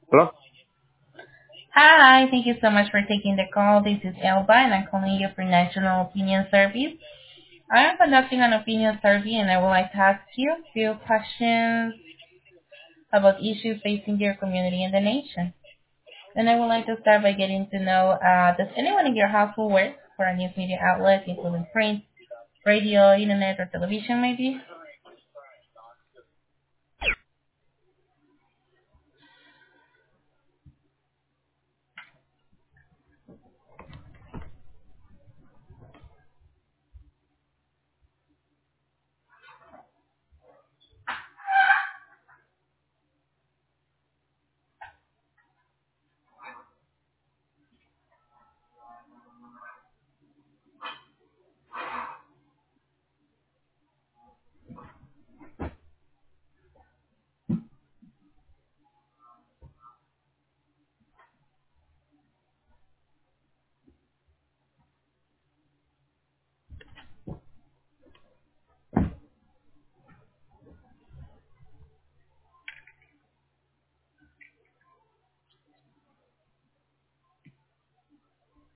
Hello? Hi, thank you so much for taking the call. This is Elba, and I'm calling you for National Opinion Service. I am conducting an opinion survey, and I would like to ask you a few questions about issues facing your community and the nation. And I would like to start by getting to know, does anyone in your household work for a news media outlet, including print, radio, internet, or television, maybe?